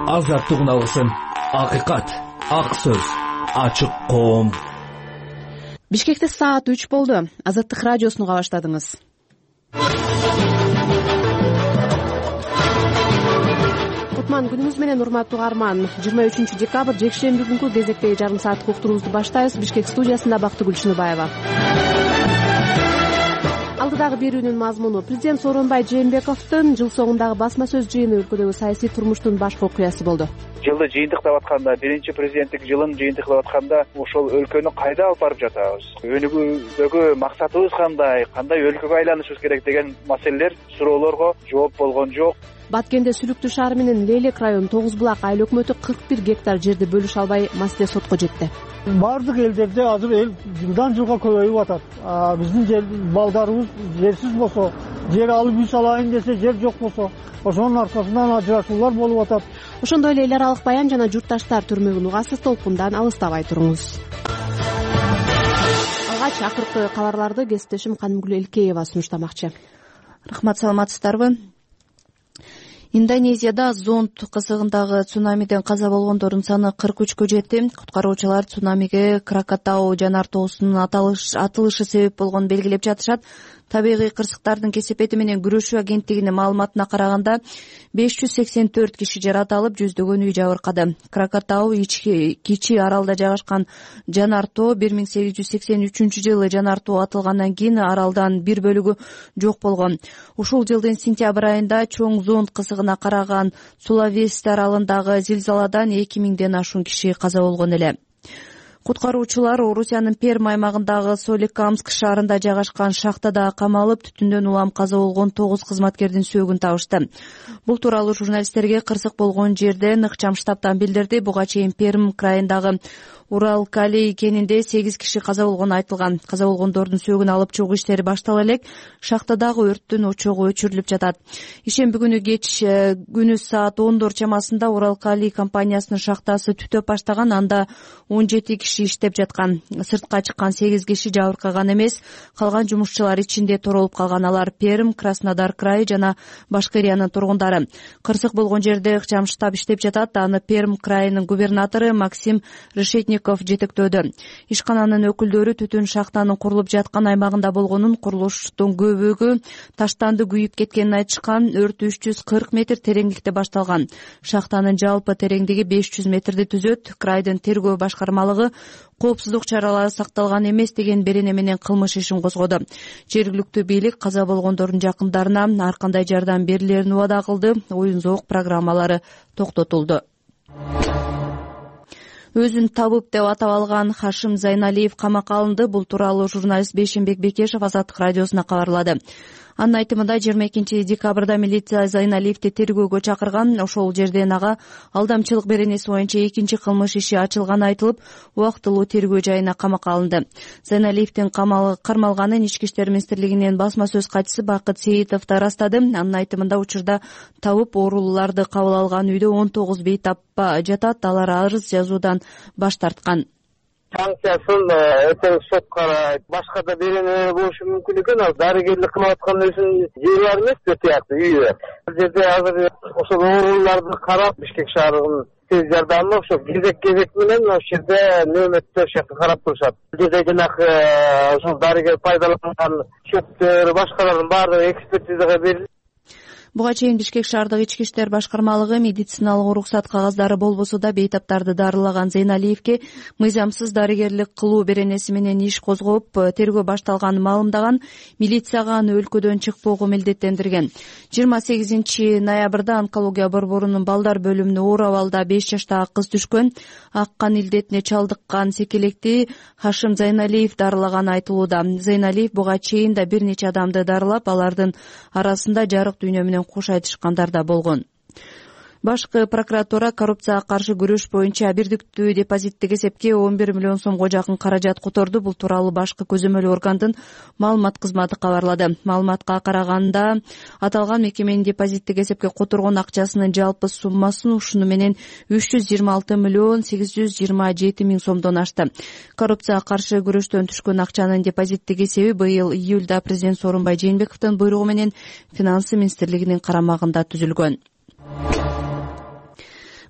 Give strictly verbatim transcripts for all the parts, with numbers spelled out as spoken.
азаттыгын алсын. Акыйкат, ак сөз, ачык коом. Бишкекте саат үч болду. Азаттык радиосуну уга баштадыңыз. Кутман күнүңүз менен, урматтуу угарман. жыйырма үчүнчү декабрь жекшемби күнкү кезектеги жарым сааттык уктуруубузду баштайбыз. Бишкек студиясында Бактыгүл Чыныбаева. Алдыдагы берүүнүн мазмуну: президент Сооронбай Жээнбековдун жыл соңундагы басма сөз жыйыны өлкөдөгү саясий турмуштун башкы окуясы болду. Жылды жыйынтыктап атканда, биринчи президенттик жылын жыйынтыктап атканда, ошол өлкөнү кайда алып барып жатабыз? Өнүгүүдөгү максатыбыз кандай? Кандай өлкөгө айланышыбыз керек деген маселелер, суроолорго жооп болгон жок. Баткенде Сүлүктүү шаары менен Лейлек районунун Тогуз булак айыл өкмөтү кырк бир гектар жерди бөлүшө албай маселе сотко жетти. Бардык элдерде азыр эл жылдан жылга көбөйүп атат. Биздин жер балдарыбыз жерсиз болсо, жер алып үй салайын десе, жер жок болсо, ошонун аркасынан ажырашуулар болуп атат. Ошондой эле эл аралык баян жана журтташтар түрмөгүн угасыз, толкундан алыстабай туруңуз. Алгач акыркы кабарларды кесиптешим Канымгүл Элкеева сунуштамакчы. Рахмат, саламатсыздарбы? Индонезияда зонд кысыгындагы цунамиден каза болгондордун саны кырк үчкө жетти. Куткаруучулар цунамиге Кракатау жанар тоосунун атылышы себеп болгонун белгилеп жатышат. Табигый кырсыктардын кесепети менен күрөшүү агенттигинин маалыматына караганда беш жүз сексен төрт киши жаратылып, жүздөгөн үй жабыркады. Кракатау кичи аралда жайгашкан жанар тоо бир миң сегиз жүз сексен үчүнчү жылы жанар тоо атылгандан кийин аралдан бир бөлүгү жок болгон. Ушул жылдын сентябрь айында чоң зонд кысыгына караган Сулавеси аралындагы зилзаладан эки миңден ашуун киши каза болгон эле. Куткаруучулар Орусиянын Пермь аймагындагы Соликамск шаарында жайгашкан шахтада камалып, түтүндөн улам каза болгон тогуз кызматкердин сөөгүн табышты. Бул тууралуу журналисттерге кырсык болгон жерден ыкчам штабтан билдирди. Буга чейин Пермь крайындагы Уралкали кенинде сегиз киши каза болгону айтылган. Каза болгондордун сөөгүн алып чыгуу иштери баштала элек шахтадагы өрттүн очогу өчүрүлүп жатат. Ишемби күнү кеч күнү саат ондор чамасында Уралкали компаниясынын шахтасы түтөп баштаган. Анда он жети киши иштеп жаткан. Сыртка чыккан сегиз киши жабыркаган эмес, калган жумушчулар ичинде торолуп калган. Алар Пермь, Краснодар крайы жана Башкириянын тургундары. Кырсык болгон жерде ыкчам штаб иштеп жатат. Аны Пермь крайынын губернатору Максим Решетников жетектөөдө. Ишкананын өкүлдөрү түтүн шахтанын курулуп жаткан аймагында болгонун, курулуштун көбүгү таштанды күйүп кеткенин айтышкан. Өрт үч жүз кырк метр тереңдикте башталган. Шахтанын жалпы тереңдиги беш жүз метрди түзөт. Крайдын тергөө башкармалыгы коопсуздук чаралары сакталган эмес деген берене менен кылмыш ишин козгоду. Жергиликтүү бийлик каза болгондордун жакындарына ар кандай жардам берилерин убада кылды. Оюн зоок программалары токтотулду. Өзүн табып деп атап алган Хашим Зайналиев камакка алынды. Бул тууралуу журналист Бейшенбек Бекешев Азаттык радиосуна кабарлады. Анын айтымында жыйырма экинчи декабрда милиция Зайналиевди тергөөгө чакырган. Ошол жерден ага алдамчылык беренеси боюнча экинчи кылмыш иши ачылганы айтылып, убактылуу тергөө жайына камакка алынды. Зайналиевдин кармалганын Ички иштер министрлигинин басма сөз катчысы Бакыт Сейитов да ырастады. Анын айтымында учурда табып оорулууларды кабыл алган үйдө он тогуз бейтапа жатат. Алар арыз жазуудан баш тарткан. Санкциясын эртең сот карайт. Башка да берене болушу мүмкүн экен. Ал дарыгерлик кылып аткан өзүнүн жери бар эмес, тияктуу үйү. Бул жерде азыр ошол ооруларды карап, Бишкек шаарынын тез жардамы ошо кезек-кезек менен ошол жерде нөөмөттөр шакты карап турушат. Бул жерде жанагы ошол дарыгер пайдаланган шөптөр, башкалардын баардыгы экспертизага берилип. Буга чейин Бишкек шаардык ички иштер башкармалыгы медициналык уруксат кагаздары болбосо да бейтаптарды дарылаган Зайналиевге мыйзамсыз дарыгерлик кылуу беренеси менен иш козгоп, тергөө башталганын маалымдаган. Милицияга аны өлкөдөн чыкпоого милдеттендирген. жыйырма сегизинчи ноябрда онкология борборунун балдар бөлүмүнө оор абалда беш жаштагы кыз түшкөн. Ак кан илдетине чалдыккан секелекти Хашим Зайналиев дарылаганы айтылууда. Зайналиев буга чейин да бир нече адамды дарылап, алардын арасында жарык дүйнө менен кош айтышкандар да болгон. Башкы прокуратура коррупцияга каршы күрөш боюнча бирдиктүү депозиттик эсепке он бир миллион сомго жакын каражат которду. Бул тууралуу башкы көзөмөлүү органдын маалымат кызматы кабарлады. Маалыматка караганда, аталган мекеменин депозиттик эсепке которгон акчасынын жалпы суммасын ушуну менен үч жүз жыйырма алты миллион сегиз жүз жыйырма жети миң сомдон ашты. Коррупцияга каршы күрөштөн түшкөн акчанын депозиттик эсеби быйыл июлда президент Сооронбай Жээнбековдун буйругу менен Финансы министрлигинин карамагында түзүлгөн.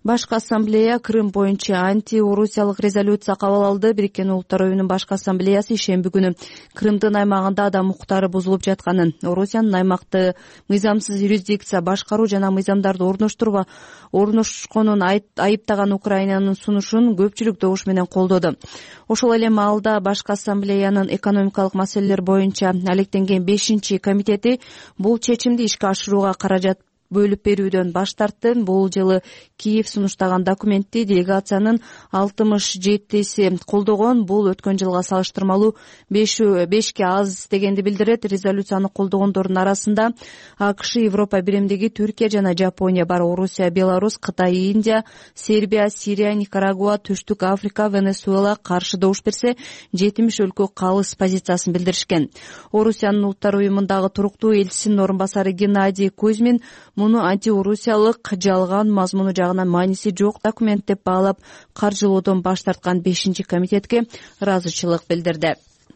Башкы ассамблея Крым боюнча антиорусиялык резолюция кабыл алды. Бириккен Улуттар Уюмунун башкы ассамблеясы ишемби күнү Крымдын аймагында адам укуктары бузулуп жатканын, Орусиянын аймакты мыйзамсыз юрисдикция башкаруу жана мыйзамдарды орноштурба орношконун айыптаган Украинанын сунушун көпчүлүк добуш менен колдоду. Ошол эле маалда башкы ассамблеянын экономикалык маселелер боюнча алектенген бешинчи комитети бул чечимди ишке ашырууга каражат бөлүп берүүдөн баш тартты. Бул жылы Киев сунуштаган документти делегациянын алтымыш жетиси колдогон. Бул өткөн жылга салыштырмалуу бешке аз дегенди билдирет. Резолюцияны колдогондордун арасында АКШ, Европа биримдиги, Түркия жана Жапония бар. Орусия, Беларусь, Кытай, Индия, Сербия, Сирия, Никарагуа, Түштүк Африка, Венесуэла каршы добуш берсе, жетимиш өлкө калыс позициясын билдиришкен. Орусиянын Улуттар Уюмундагы туруктуу элчисинин орун басары Геннадий Кузьмин муну антиорусиялык жалган мазмуну жагынан мааниси жок документ деп баалап, каржылоодон баш тарткан бешинчи комитетке ыраазычылык билдирди.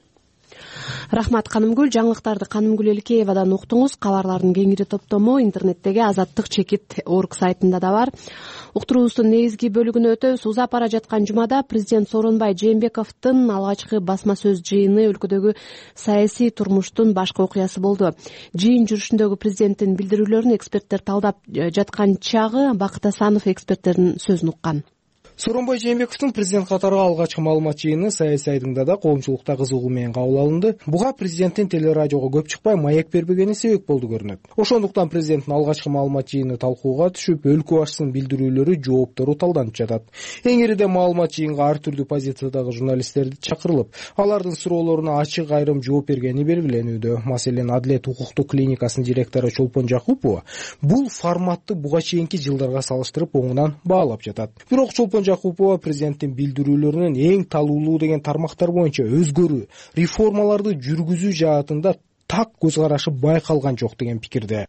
Рахмат Канымгүл. Жаңылыктарды Канымгүл Элкеевадан уктуңуз. Кабарлардын кеңири топтому интернеттеги азаттык чекит орг сайтында да бар. Уктуруубуздун негизги бөлүгүнө өтөбүз. Узап бара жаткан жумада президент Сооронбай Жээнбековдун алгачкы басма сөз жыйыны өлкөдөгү саясий турмуштун башкы окуясы болду. Жыйын жүрүшүндөгү президенттин билдирүүлөрүн эксперттер талдап жаткан чагы Бакыт Асанов эксперттердин сөзүн уккан. Сооронбай Жээнбековдун президент катарга алгачкы маалымат жыйыны саясий айдыңда да коомчулукта кызыгуу менен кабыл алынды. Буга президенттин телерадиого көп чыкпай маек бербегени себеп болду көрүнөт. Ошондуктан президенттин алгачкы маалымат жыйыны талкууга түшүп, өлкө башчысынын билдирүүлөрү, жооптору талданып жатат. Эң ириде маалымат жыйынга ар түрдүү позициядагы журналисттерди чакырылып, алардын суроолоруна ачык айрым жооп бергени белгиленүүдө. Маселен, Адилет укуктук клиникасынын директору Чолпон Жакупова бул форматты буга чейинки жылдарга салыштырып оңунан баалап жатат. Бирок Чолпон Жакупова президенттин билдирүүлөрүнүн эң талуулуу деген тармактар боюнча өзгөрүү, реформаларды жүргүзүү жаатында так көз карашы байкалган жок деген пикирде.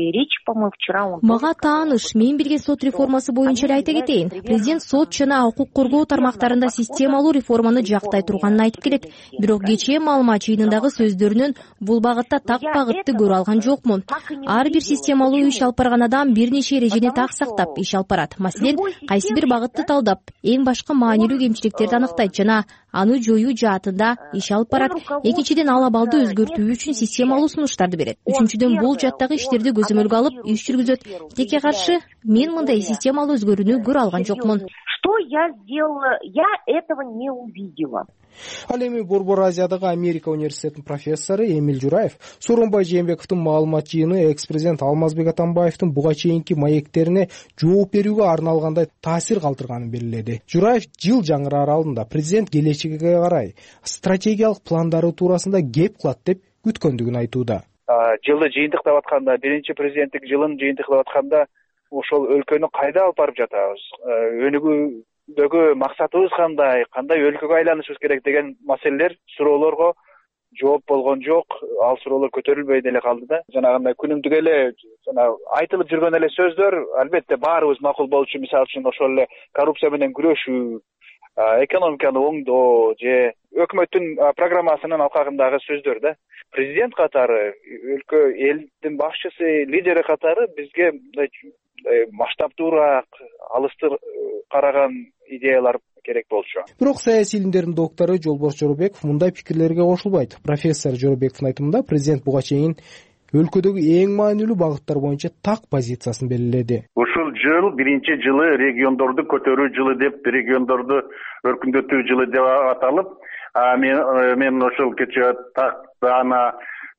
Мага тааныш, мен билген сот реформасы боюнча эле айта кетейин. Президент сот жана укук коргоо тармактарында системалуу реформаны жактай турганын айтып келет. Бирок кечээ маалымат жыйынындагы сөздөрүнөн бул багытта так багытты көрө алган жокмун. Ар бир системалуу иш алып барган адам бир нече эрежени так сактап иш алып барат. Маселен, кайсы бир багытты талдап, эң башкы маанилүү кемчиликтерди аныктайт жана аны жоюу жаатында иш алып барат. Экинчиден, ал абалды өзгөртүү үчүн системалуу сунуштарды берет. Үчүнчүдөн, бул жаттагы иштерди көзөмөлгө алып иш жүргүзөт. Текке каршы, мен мындай системалуу өзгөрүүнү көрө алган жокмун. Что я сделала? Я этого не увидела. Ал эми Борбор Азиядагы Америка университетинин профессору Эмиль Жураев Сооронбай Жээнбековдун маалымат жыйыны экс-президент Алмазбек Атамбаевдин буга чейинки маектерине жооп берүүгө арналгандай таасир калтырганын белгиледи. Жураев жыл жаңыраар алдында президент келечегиге карай стратегиялык пландары туурасында кеп кылат деп күткөндүгүн айтууда. Жылды жыйынтыктап атканда, биринчи президенттик жылын жыйынтыктап атканда ошол өлкөнү кайда алып барып жатабыз? Өнүгүүдөгү максатыбыз кандай, кандай өлкөгө айланышыбыз керек деген маселелер, суроолорго жооп болгон жок. Ал суроолор көтөрүлбөй деле калды да. Жанагындай күнүмдүк эле жана айтылып жүргөн эле сөздөр албетте баарыбыз макул болчу. Мисалы үчүн ошол эле коррупция менен күрөшүү, экономиканы оңдоо же өкмөттүн программасынын алкагындагы сөздөр да. Президент катары, өлкө элдин башчысы, лидери катары бизге масштабдуураак, алыстыр караган идеялар керек болчу. Бирок саясий илимдердин доктору Жолборс Жоробеков мындай пикирлерге кошулбайт. Профессор Жоробековдун айтымында президент буга чейин өлкөдөгү эң маанилүү багыттар боюнча так позициясын белгиледи. Ушул жыл биринчи жылы региондорду көтөрүү жылы деп, региондорду өркүндөтүү жылы деп аталып, мен мен ошол кечээ так ана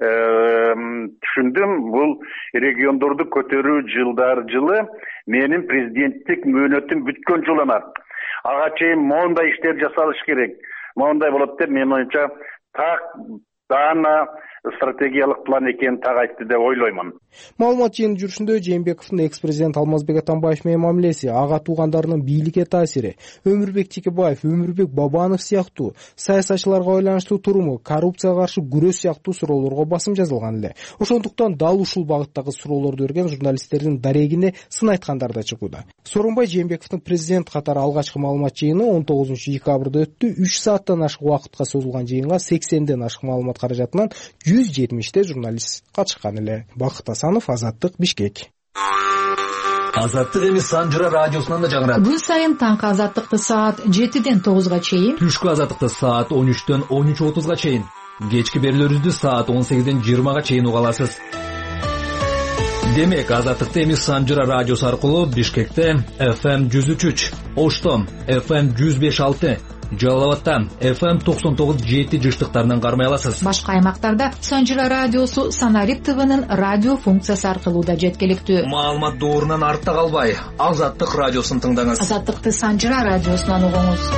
түшүндүм. Бул региондорду көтөрүү жылдар жылы менин президенттик мөөнөтүм бүткөн жыл эмес. Ага чейин моундай иштер жасалыш керек. Моундай болот деп мен оюмча так даана стратегиялык план экенин так айтты деп ойлоймун. Маалымат жыйыны жүрүшүндө Жээнбековдун экс-президент Алмазбек Атамбаев менен мамилеси, ага туугандарынын бийликке таасири, Өмүрбек Текебаев, Өмүрбек Бабанов сыяктуу саясатчыларга байланыштуу туруму, коррупцияга каршы күрөш сыяктуу суроолорго басым жазылган эле. Ошондуктан дал ушул багыттагы суроолорду берген журналисттердин дарегине сын айткандар да чыгууда. Сооронбай Жээнбековдун президент катары алгачкы маалымат жыйыны он тогузунчу декабрда өттү. үч сааттан ашык убакытка созулган жыйынга сексенден ашык маалымат каражатынан жүз жетимиште журналист катышкан эле. Бакыт Асанов, Азаттык, Бишкек. Азаттык эми Санжыра радиосунан да жаңырат. Күн сайын таңкы азаттыкты саат жетиден тогузга чейин, түшкү азаттыкты саат он үчтөн он үч отузга чейин, кечки берүүлөрүбүздү саат он сегизден жыйырмага чейин уга аласыз. Демек, азаттыкты эми Санжыра радиосу аркылуу Бишкекте эф эм жүз үч үч, Ошто эф эм жүз беш алты, Жалал абадта эф эм токсон тогуз жети жыштыктарынан кармай аласыз. Башка аймактарда Санжыра радиосу Санарип ТВнын радио функциясы аркылуу да жеткиликтүү. Маалымат доорунан артта калбай, Азаттык радиосун тыңдаңыз. Азаттыкты Санжыра радиосунан угуңуз.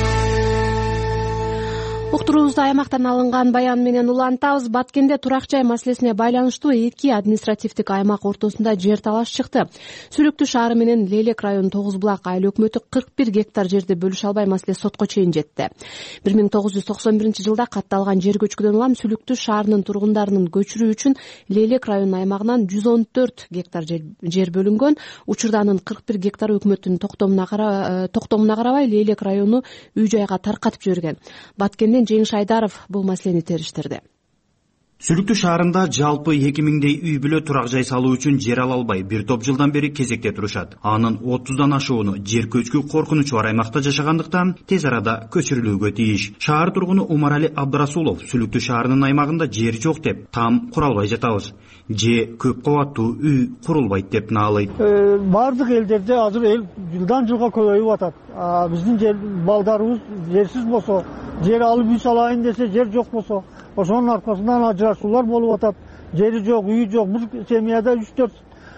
Уктуруубузду аймактан алынган баян менен улантабыз. Баткенде турак жай маселесине байланыштуу эки административдик аймак ортосунда жер талаш чыкты. Сүлүктүү шаары менен Лейлек районунун Тогуз булак айыл өкмөтү кырк бир гектар жерди бөлүшө албай маселе сотко чейин жетти. бир миң тогуз жүз токсон биринчи жылда катталган жер көчкүдөн улам Сүлүктүү шаарынын тургундарынын көчүрүү үчүн Лейлек районунун аймагынан жүз он төрт гектар жер бөлүнгөн. Учурда анын кырк бир гектары өкмөттүн токтомуна карабай Лейлек району үй жайга таркатып жиберген. Баткенден Жеңиш Айдаров бул маселени териштирди. Сүлүктүү шаарында жалпы эки миңдей үй бүлө турак жай салуу үчүн жер ала албай бир топ жылдан бери кезекте турушат. Анын отуздан ашууну жер көчкү коркунучу бар аймакта жашагандыктан тез арада көчүрүлүүгө тийиш. Шаар тургуну Умарали Абдрасулов Сүлүктүү шаарынын аймагында жер жок деп там куралбай жатабыз. Же көп кабаттуу үй курулбайт деп наалайт. Бардык элдерде азыр эл жылдан жылга көбөйүп атат. Биздин жер балдарыбыз жерсиз болсо, жер алып үй салайын десе жер жок болсо, ошонун аркасынан ажырашуулар болуп атат. Жери жок, үйү жок. Бир семьяда үч төрт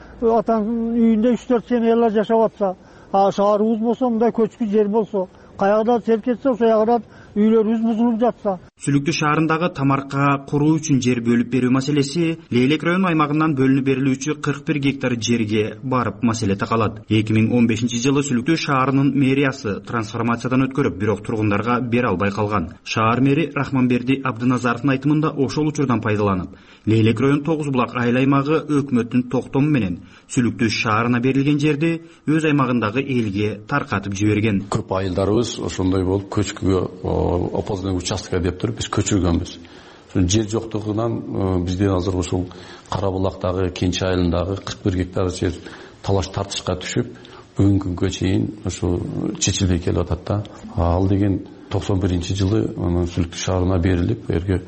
атанын үйүндө үч төрт семьялар жашап атса, шаарыбыз болсо, мындай көчкү жер болсо, каягда сел кетсе, ошол жагынан үйлөрүбүз бузулуп жатса. Сүлүктүү шаарындагы тамаркага куруу үчүн жер бөлүп берүү маселеси Лейлек район аймагынан бөлүнүп берилүүчү кырк бир гектар жерге барып маселе такалат. эки миң он бешинчи жылы Сүлүктүү шаарынын мэриясы трансформациядан өткөрүп, бирок тургундарга бере албай калган. Шаар мэри Рахманберди Абдыназаровдун айтымында ошол учурдан пайдаланып, Лейлек район Тогуз булак айыл аймагы өкмөттүн токтому менен Сүлүктүү шаарына берилген жерди өз аймагындагы элге таркатып жиберген. Көп айылдарыбыз ошондой болуп көчкүгө опознай участка деп туруп биз көчүргөнбүз. Жер жоктугунан бизде азыр ушул Кара булактагы Кенчи айылындагы кырк бир гектар жер талаш тартышка түшүп, бүгүнкү күнгө чейин ушу чечилбей келип атат да. Ал деген токсон биринчи жылы Сүлүктүү шаарына берилип, эрге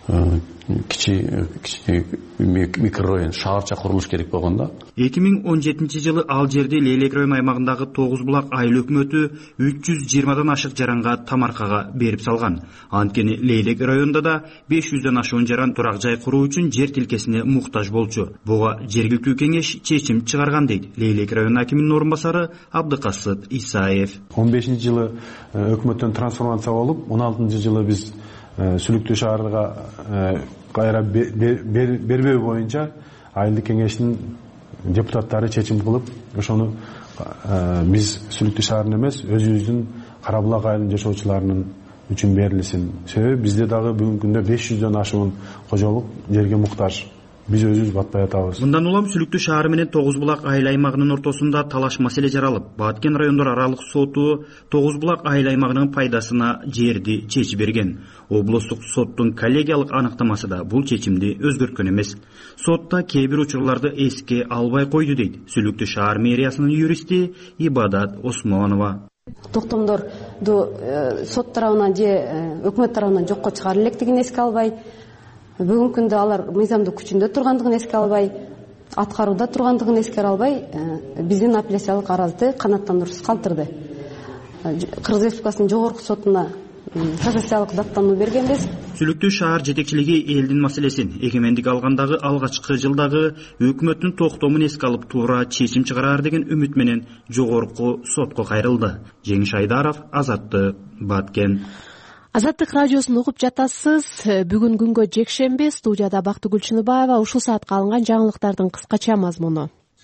кичи кичи микрорайон шаарча курулуш керек болгон да. эки миң он жетинчи жылы ал жерди Лейлек район аймагындагы Тогуз булак айыл өкмөтү үч жүз жыйырмадан ашык жаранга тамаркага берип салган. Анткени Лейлек районунда да беш жүздөн ашуун жаран турак жай куруу үчүн жер тилкесине муктаж болчу. Буга жергиликтүү кеңеш чечим чыгарган дейт Лейлек район акиминин орун басары Абдыкасып Исаев. он бешинчи жылы өкмөттөн трансформация болуп, он алтынчы жылы биз Сүлүктүү шаарга кайра бербөө боюнча айылдык кеңештин депутаттары чечим кылып, ошону биз Сүлүктүү шаарына эмес, өзүбүздүн Кара булак айылынын жашоочуларынын үчүн берилсин. Себеби бизде дагы бүгүнкү күндө беш жүздөн ашуун кожолук жерге муктаж. Биз өзүбүз батпай атабыз. Мындан улам Сүлүктүү шаары менен Тогуз булак айыл аймагынын ортосунда талаш маселе жаралып, Баткен райондор аралык соту Тогуз булак айыл аймагынын пайдасына жерди чечип берген. Облустук соттун коллегиялык аныктамасы да бул чечимди өзгөрткөн эмес. Сотта кээ бир учурларды эске албай койду дейт Сүлүктүү шаар мэриясынын юристи Ибадат Осмонова. Токтомдорду сот тарабынан же өкмөт тарабынан жокко чыгарып электигин эске албай, бүгүнкү күндө алар мыйзамдык күчүндө тургандыгын эске албай, аткарууда тургандыгын эске албай, биздин апелляциялык арызды канааттандыруусуз калтырды. Кыргыз Республикасынын жогорку сотуна кассациялык даттануу бергенбиз. Сүлүктүү шаар жетекчилиги элдин маселесин эгемендик алгандагы алгачкы жылдагы өкмөттүн токтомун эске алып туура чечим чыгарар деген үмүт менен жогорку сотко кайрылды. Жеңиш Айдаров, Азаттык, Баткен. Азаттык радиосун угуп жатасыз. Бүгүн күнгө жекшемби. Студияда Бактыгүл Чыныбаева. Ушул саатка алынган жаңылыктардын кыскача мазмуну.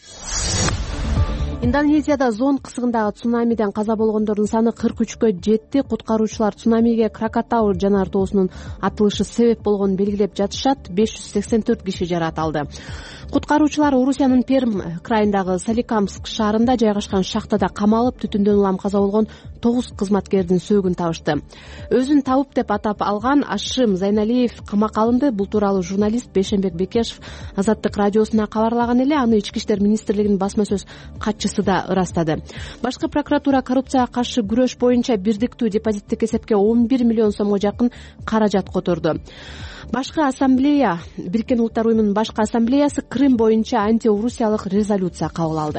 Индонезияда зон кысыгындагы цунамиден каза болгондордун саны кырк үчкө жетти. Куткаруучулар цунамиге Кракатау жанар тоосунун атылышы себеп болгонун белгилеп жатышат. беш жүз сексен төрт киши жарат алды. куткаруучулар Орусиянын Перм крайындагы Соликамск шаарында жайгашкан шахтада камалып түтүндөн улам каза болгон тогуз кызматкердин сөөгүн табышты. Өзүн табып деп атап алган Ашим Зайналиев камакка алынды. Бул тууралуу журналист Бейшенбек Бекешев Азаттык радиосуна кабарлаган эле. Аны Ички иштер министрлигинин басма сөз катчысы да ырастады. Башкы прокуратура коррупцияга каршы күрөш боюнча бирдиктүү депозиттик эсепке он бир миллион сомго жакын каражат которду. Башкы ассамблея, Бириккен Улуттар уюмунун башкы ассамблеясы Крым боюнча антиорусиялык резолюция кабыл алды.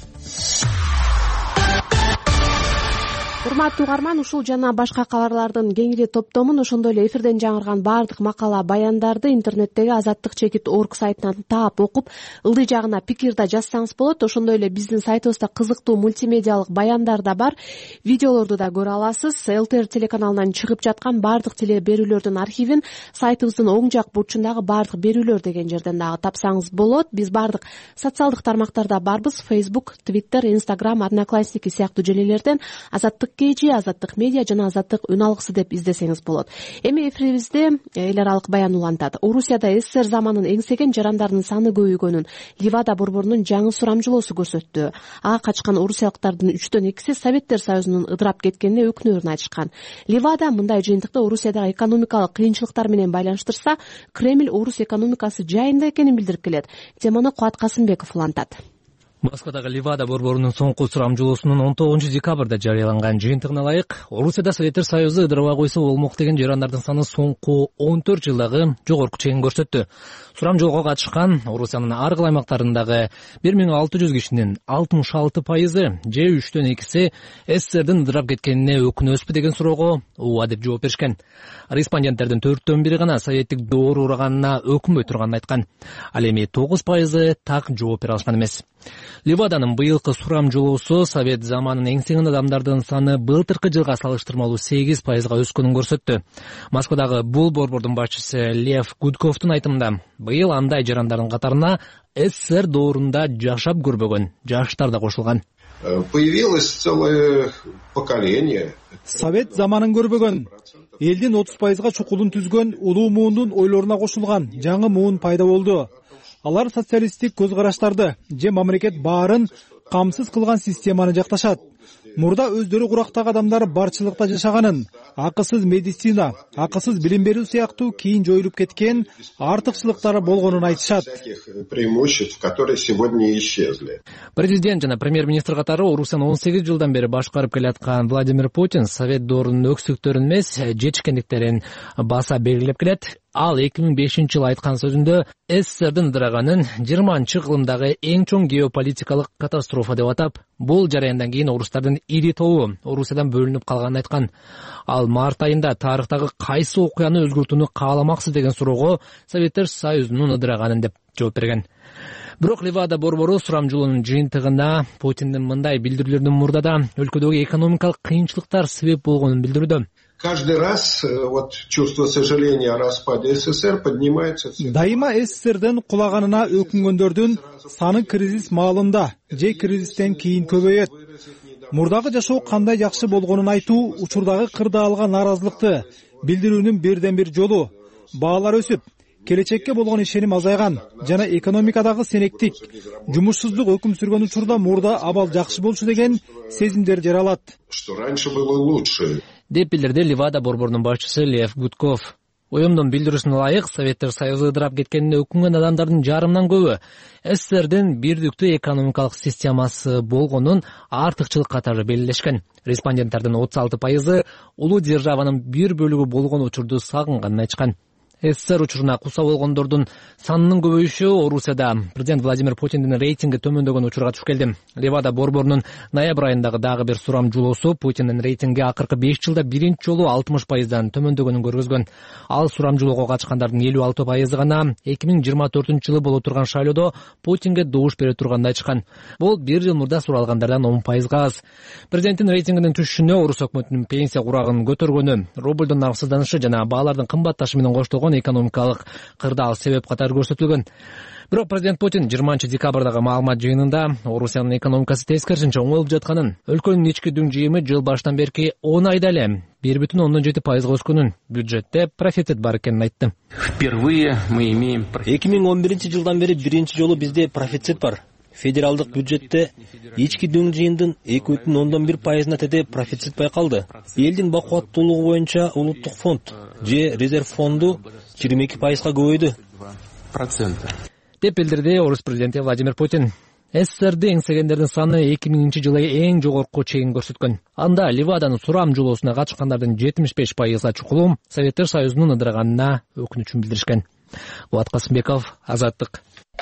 Урматтуу угарман, ушул жана башка кабарлардын кеңири топтомун, ошондой эле эфирден жаңырган баардык макала, баяндарды интернеттеги азаттык чекит орг сайтынан таап окуп, ылдый жагына пикир да жазсаңыз болот. Ошондой эле биздин сайтыбызда кызыктуу мультимедиалык баяндар да бар, видеолорду да көрө аласыз. ЛТР телеканалынан чыгып жаткан баардык теле берүүлөрдүн архивин сайтыбыздын оң жак бурчундагы баардык берүүлөр деген жерден дагы тапсаңыз болот. Биз баардык социалдык тармактарда барбыз: Facebook, Twitter, Instagram, Одноклассники сыяктуу желелерден Азаттык кж, Азаттык медиа жана Азаттык үн алгысы деп издесеңиз болот. Эми эфирибизде эл аралык баян улантат. Орусияда СССР заманын эңсеген жарандардын саны көбөйгөнүн Ливада борборунун жаңы сурамжылоосу көрсөттү. Ага качкан орусиялыктардын үчтөн экиси Советтер Союзунун ыдырап кеткенине өкүнөрүн айтышкан. Ливада мындай жыйынтыкты Орусиядагы экономикалык кыйынчылыктар менен байланыштырса, Кремль орус экономикасы жайында экенин билдирип келет. Теманы Кубат Касымбеков улантат. Москвадагы Ливада борборунун соңку сурамжылоосунун он тогузунчу декабрда жарыяланган жыйынтыгына ылайык, Орусияда Советтер Союзу ыдырабай койсо болмок деген жарандардын саны соңку он төрт жылдагы жогорку чегин көрсөттү. Сурамжылоого катышкан Орусиянын ар кыл аймактарындагы бир миң алты жүз кишинин алтымыш алты пайызы же үчтөн экиси СССРдин ыдырап кеткенине өкүнөбүзбү деген суроого ооба деп жооп беришкен. Респонденттердин төрттөн бири гана советтик доор ураганына өкүнбөй турганын айткан. Ал эми тогуз пайызы так жооп бере алышкан эмес. Ливаданын быйылкы сурамжылоосу Совет заманын эңсеген адамдардын саны былтыркы жылга салыштырмалуу сегиз пайызга өскөнүн көрсөттү. Москвадагы бул борбордун башчысы Лев Гудковдун айтымында, быйыл андай жарандардын катарына СССР доорунда жашап көрбөгөн жаштар да кошулган. Появилось целое поколение. Совет заманын көрбөгөн, элдин отуз пайызга чукулун түзгөн улуу муундун ойлоруна кошулган жаңы муун пайда болду. Алар социалисттик көз караштарды же мамлекет баарын камсыз кылган системаны жакташат. Мурда өздөрү курактагы адамдар барчылыкта жашаганын, акысыз медицина, акысыз билим берүү сыяктуу кийин жоюлуп кеткен артыкчылыктары болгонун айтышат. Преимуществ, которые сегодня исчезли. Президент жана премьер-министр катары Орусияны он сегиз жылдан бери башкарып келаткан Владимир Путин Совет доорунун өксүктөрүн эмес, жетишкендиктерин баса белгилеп келет. Ал эки миң бешинчи жылы айткан сөзүндө СССРдин ыдыраганын жыйырманчы кылымдагы эң чоң геополитикалык катастрофа деп атап, бул жараяндан кийин орустардын ири тобу Орусиядан бөлүнүп калганын айткан. Ал март айында тарыхтагы кайсы окуяны өзгөртүүнү кааламаксыз деген суроого Советтер Союзунун ыдыраганын деп жооп берген. Бирок Ливада борбору сурамжылоонун жыйынтыгында Путиндин мындай билдирүүлөрдүн мурдада өлкөдөгү экономикалык кыйынчылыктар себеп болгонун билдирүүдө. Каждый раз вот чувство сожаления о распаде СССР поднимается. Дайыма СССРдин кулаганына өкүнгөндөрдүн саны кризис маалында же кризистен кийин көбөйөт. Мурдагы жашоо кандай жакшы болгонун айтуу учурдагы кырдаалга нааразылыкты билдирүүнүн бирден бир жолу. Баалар өсүп, келечекке болгон ишеним азайган жана экономикадагы сенектик, жумушсуздук өкүм сүргөн учурда мурда абал жакшы болчу деген сезимдер жаралат. Что раньше было лучше. Деп билдирди Ливада борборунун башчысы Лев Гудков. Уюмдун билдирүүсүнө ылайык, Советтер Союзу ыдырап кеткенине өкүнгөн адамдардын жарымдан көбү СССРдин бирдиктүү экономикалык системасы болгонун артыкчылык катары белгилешкен. Респонденттердин отуз алты пайызы улуу державанын бир бөлүгү болгон учурду сагынганын айтышкан. СССР учуруна куса болгондордун санынын көбөйүшү Орусияда президент Владимир Путиндин рейтинги төмөндөгөн учурга туш келди. Ливада борборунун ноябрь айындагы дагы бир сурамжылоосу Путиндин рейтинги акыркы беш жылда биринчи жолу алтымыш пайыздан төмөндөгөнүн көргөзгөн. Ал сурамжылоого катышкандардын элүү алты пайызы гана эки миң жыйырма төртүнчү жылы боло турган шайлоодо Путинге добуш бере турганын айтышкан. Бул бир жыл мурда суралгандардан он пайызга аз. Президенттин рейтингинин түшүшүнө орус өкмөтүнүн пенсия курагын көтөргөнү, рублдун нарксызданышы жана баалардын кымбатташы менен коштолгон экономикалык кырдаал себеп катары көрсөтүлгөн. Бирок президент Путин жыйырманчы декабрдагы маалымат жыйынында Орусиянын экономикасы тескерисинче оңолуп жатканын, өлкөнүн ички дүң жыйымы жыл башынан берки он айда эле бир бүтүн ондон жети пайызга өскөнүн, бюджетте профицит бар экенин айтты. Впервые мы имеем эки миң он биринчи жылдан бери биринчи жолу бизде профицит бар. Федералдык бюджетте ички дөң жыйындын эки бүтүн ондон бир пайызына теде профицит байкалды. Элдин бакубаттуулугу боюнча улуттук фонд же резерв фонду жыйырма эки пайызга көбөйдү. Деп билдирди орус президенти Владимир Путин. СССРди эңсегендердин саны эки миңинчи жылы эң жогорку чегин көрсөткөн. Анда Ливаданын Сурам жолоосуна катышкандардын жетимиш беш пайызга чукулуу Советтер Союзунун ыдыраганына өкүнүчүн билдиришкен. Кубат Касымбеков, Азаттык.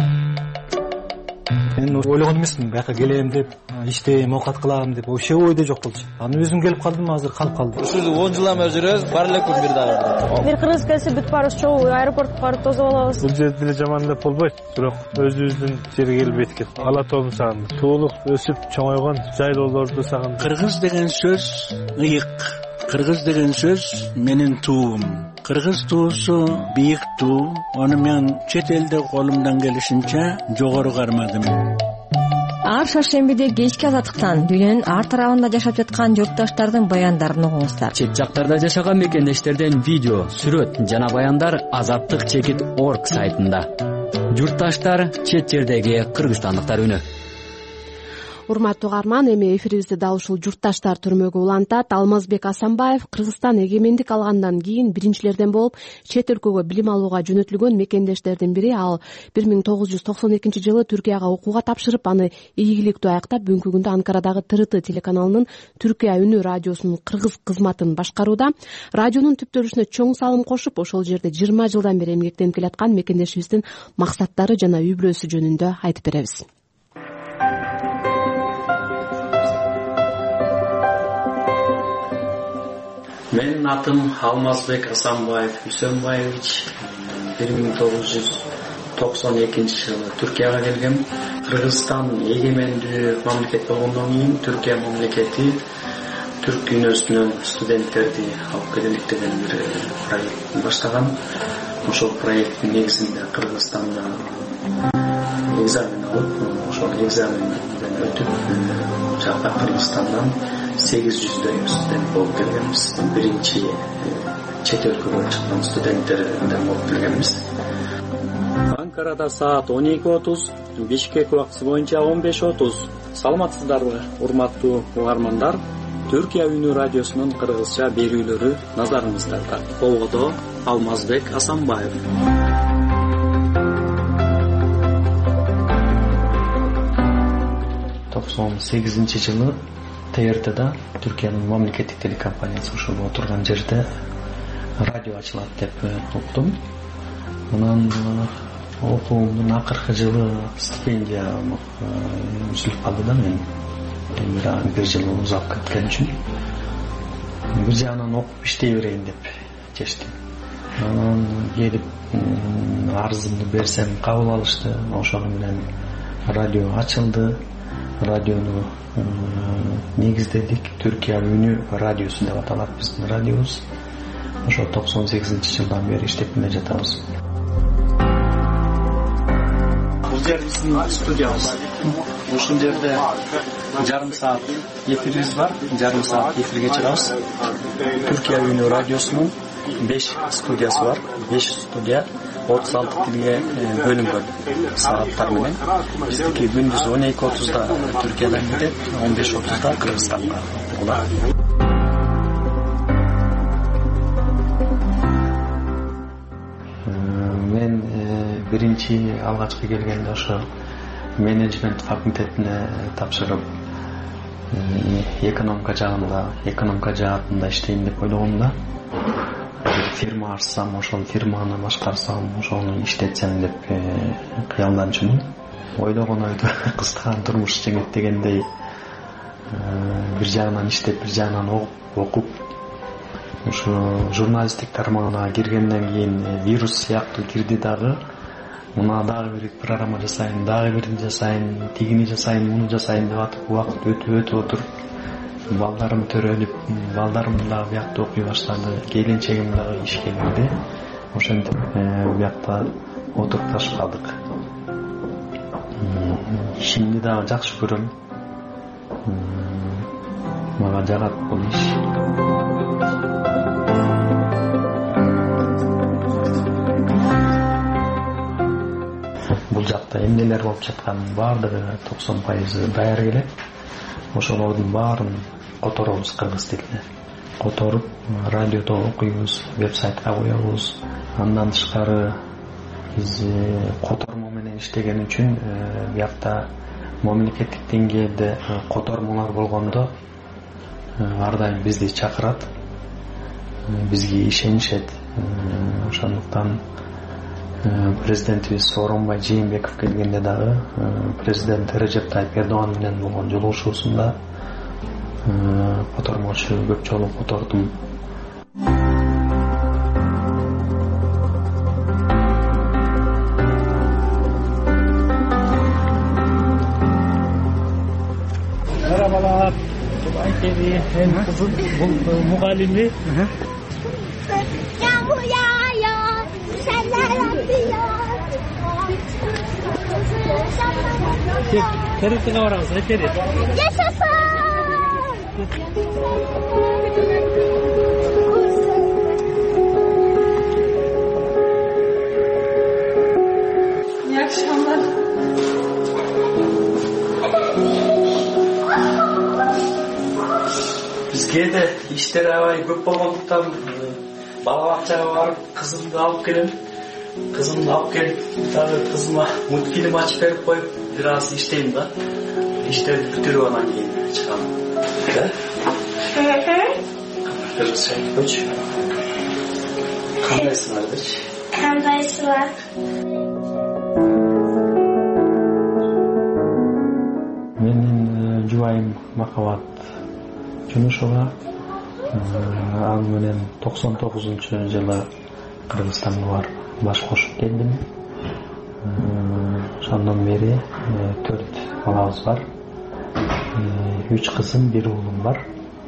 Мен ойлогон эмесмин, бияка келем деп, иштейм, оокат кылам деп, вообще ойдо жок болчу. Аны өзүм келип калдым, азыр калып калдым. Ушул он жылдан бери жүрөбүз, бар эле күн бир дагы. Бир кыргыз келсе бүт барыбыз чогуу аэропортко барып тосуп алабыз. Бул жерде деле жаман деп болбойт, бирок өзүбүздүн жерге келип эткет. Ала тообун сагындык. Туулук өсүп чоңойгон жайлоолорду сагындык. Кыргыз деген сөз ыйык. Кыргыз деген сөз менин туум. Кыргыз туусу бийик туу. Аны мен чет элде колумдан келишинче жогору кармадым. Ар шаршембиде кечки Азаттыктан дүйнөнүн ар тарабында жашап жаткан журтташтардын баяндарын угуңуздар. Чет жактарда жашаган мекендештерден видео, сүрөт жана баяндар азаттык чекит точка орг сайтында. Журтташтар, чет жердеги кыргызстандыктар үнү. Урматтуу угарман, эми эфирибизди дал ушул журтташтар түрмөгү улантат. Алмазбек Асанбаев Кыргызстан эгемендик алгандан кийин биринчилерден болуп чет өлкөгө билим алууга жөнөтүлгөн мекендештердин бири. Ал бир миң тогуз жүз токсон экинчи жылы Түркияга окууга тапшырып, аны ийгиликтүү аяктап, бүгүнкү күндө Анкарадагы Т Р Т телеканалынын Түркия үнү радиосунун кыргыз кызматын башкарууда. Радионун түптөлүшүнө чоң салым кошуп, ошол жерде жыйырма жылдан бери эмгектенип келаткан мекендешибиздин максаттары жана үй бүлөсү жөнүндө айтып беребиз. Менин атым Алмазбек Асанбаев Үсөнбаевич. бир миң тогуз жүз токсон экинчи жылы Түркияга келгем. Кыргызстан эгемендүү мамлекет болгондон кийин Түркия мамлекети Түрк үнөсүнөн студенттерди алып келелик деген бир проект баштаган. Ошол проекттин негизинде Кыргызстанда экзамен алып, ошол экзаменден өтүп, жакта Кыргызстандан сегиз жүздөй студент болуп келгенбиз. Биринчи чет өлкөгө чыккан студенттерден болуп келгенбиз. Анкарада саат он эки отуз, Бишкек убактысы боюнча он беш отуз. Саламатсыздарбы, урматтуу угармандар? Түркия үнү радиосунун кыргызча берүүлөрү назарыңыздарда. Болгодо Алмазбек Асанбаев. токсон сегизинчи жылы Т Р Тда Түркиянын мамлекеттик телекомпаниясы ошол отурган жерде радио ачылат деп уктум. Анан окуумдун акыркы жылы стипендия үзүлүп калды да, мен бир жыл узап кеткен үчүн бир жагынан окуп иштей берейин деп чечтим. Анан келип арызымды берсем кабыл алышты. Ошону менен радио ачылды. Радиону негиздедик. Түркия үнү радиосу деп аталат биздин радиобуз. Ошо токсон сегизинчи жылдан бери иштеп келе жатабыз. Бул жер биздин студиябыз. Ушул жерде жарым саат эфирибиз бар. Жарым саат эфирге чыгабыз. Түркия үнү радиосунун беш студиясы бар. беш студия отуз алты тилге бөлүнгөн сааттар менен. Биздики күндүз он эки отузда Түркиядан кетет, он беш отузда Кыргызстанга улат. Мен биринчи алгачкы келгенде ошо менеджмент факультетине тапшырып, экономика жагында, экономика жаатында иштейм деп ойлогомда, фирма ачсам, ошол фирманы башкарсам, ошону иштетсем деп кыялданчумун. Ойлогон ойду кыстаган турмуш жеңет дегендей, бир жагынан иштеп, бир жагынан окуп, ошо журналисттик тармагына киргенден кийин вирус сыяктуу кирди дагы. Мына дагы бир программа жасайын, дагы бирин жасайын, тигини жасайын, муну жасайын деп атып, убакыт өтүп өтүп отуруп, балдарым төрөлүп, балдарым дагы биякта окуй баштады, келинчегим дагы ишке кирди. Ошентип биякта отуруп ташып калдык. Ишимди дагы жакшы көрөм. Мага жагат бул иш. жакта эмнелер болуп жатканын баардыгы токсон пайызы даяр келет. Ошолордун баарын которобуз кыргыз тилине. Которуп радиодо окуйбуз, веб-сайтка коебуз. Андан тышкары биз котормо менен иштеген үчүн биякта мамлекеттик деңгээлде котормолор болгондо ар дайым бизди чакырат, бизге ишенишет. Ошондуктан президентибиз Сооронбай Жээнбеков келгенде дагы президент Режеп Тайип Эрдоган менен болгон жолугушуусунда котормочу көп жолу котордум. Merhabalar. Aytevi, men kızım, bu mugalimi. Yağmur yağıyor, seller atıyor. Teritine varamız, ne terit? Yaşasın! İyi akşamlar. Bizge de işler aybay көп болгондуктан бала бакчага барып кызымды алып келем. Кызымды алып келип, дагы кызыма мультфильм ачып берип коюп, бир аз иштейм да. Иштерди бүтүрүп анан кийин чыгам. Да? Кыргызча айтпачы. Кандайсыңар дечи? Кандайсыңар? Менин жубайым Махабат Жунушова. Ал менен токсон тогузунчу жылы Кыргызстанга барып баш кошуп келдим. Ошондон бери төрт балабыз бар. Үч кызым, бир уулум бар.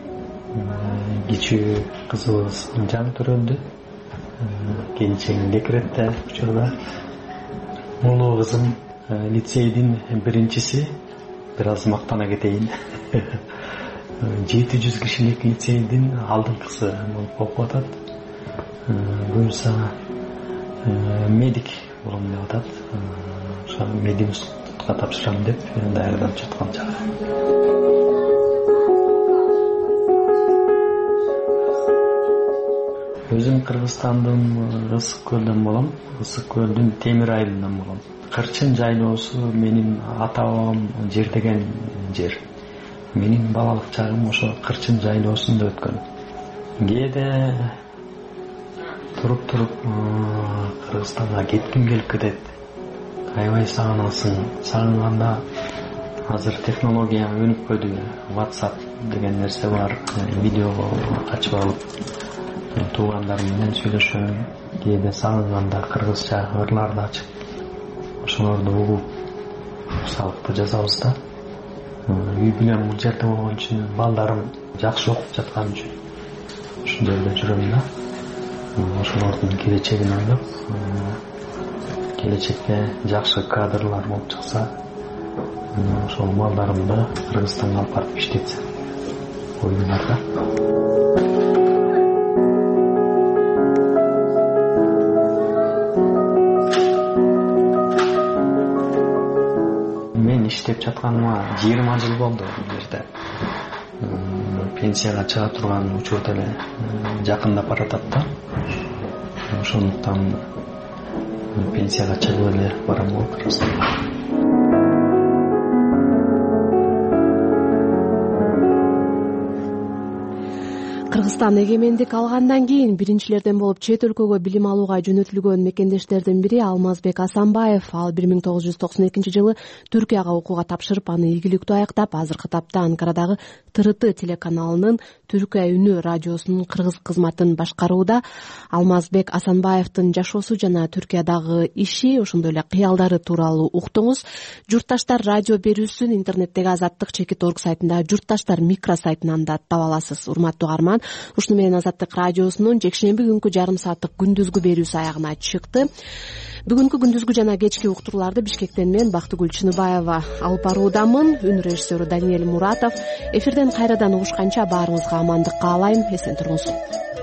Кичүү кызыбыз жан төрөлдү. Келинчегим декретте учурда. Улуу кызым лицейдин биринчиси. Бир аз мактана кетейин. жети жүз кишилик лицейдин алдыңкысы болуп окуп атат. Буюрса медик болом деп атат. Ошо мединститутка тапшырам деп даярданып жаткан чагы. Өзүм Кыргызстандын Ысык көлдөн болом. Ысык көлдүн Темир айылынан болом. Кырчын жайлоосу менин ата-бабам жердеген жер. Менин балалык чагым ошо Кырчын жайлоосунда өткөн. Кээде туруп туруп Кыргызстанга кетким келип кетет. Аябай сагынасың. Сагынганда азыр технология өнүп койду. WhatsApp деген нерсе бар. Видео ачып алып туугандар менен сүйлөшөм. Кээде сагынганда кыргызча ырларды ачып ошолорду угуп салыпты жазабыз да. Үй бүлөм бул жерде болгон үчүн, балдарым жакшы окуп жаткан үчүн ушул жерде жүрөм да. Ошолордун келечегин ойлоп, келечекте жакшы кадрлар болуп чыкса, ошол балдарымды Кыргызстанга алып барып иштетсем оюм бар да. Мен иштеп жатканыма жыйырма жыл болду бул жерде. Пенсияга чыга турган учурда эле жакындап баратат да. Ошондуктан пенсияга чыгып эле барам го Кыргызстанга. Кыргызстан эгемендик алгандан кийин биринчилерден болуп чет өлкөгө билим алууга жөнөтүлгөн мекендештердин бири Алмазбек Асанбаев. Ал бир миң тогуз жүз токсон экинчи жылы Түркияга окууга тапшырып, аны ийгиликтүү аяктап, азыркы тапта Анкарадагы Т Р Т телеканалынын Түркия үнү радиосунун кыргыз кызматын башкарууда. Алмазбек Асанбаевдин жашоосу жана Түркиядагы иши, ошондой эле кыялдары тууралуу уктуңуз. Журтташтар радио берүүсүн интернеттеги Азаттык чекит орг сайтында, Журтташтар микро сайтынан да таба аласыз. Урматтуу каарман, ушуну менен Азаттык радиосунун жекшемби күнкү жарым сааттык күндүзгү берүүсү аягына чыкты. Бүгүнкү күндүзгү жана кечки уктурууларды Бишкектен мен Бактыгүл Чыныбаева алып баруудамын. Үн режиссеру Даниэль Муратов. Эфирден кайрадан угушканча баарыңызга амандык каалайм. Эсен туруңуз.